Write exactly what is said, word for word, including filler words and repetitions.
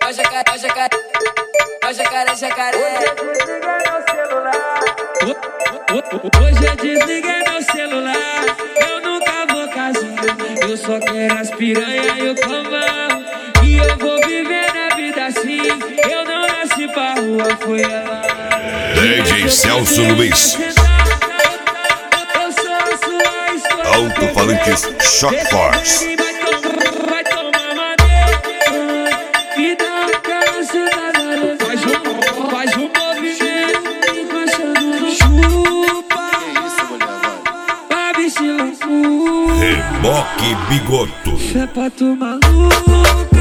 Ó jacaré, ó jacaré, ó jacaré, jacaré. Hoje eu desliguei meu celular, eu nunca vou casar. Eu só quero as piranha e o cambão, e eu vou viver na vida assim. Eu não nasci pra rua, foi ela. D J Celso Luiz, Alto-Falantes Shock Force. Vai tomar maneira, me dá aquela sentada. Faz um, faz um movimento, encaixando, chupa. Que isso, mulher, vai. A bichinha, Reboque Bigoto. é pra tu maluca.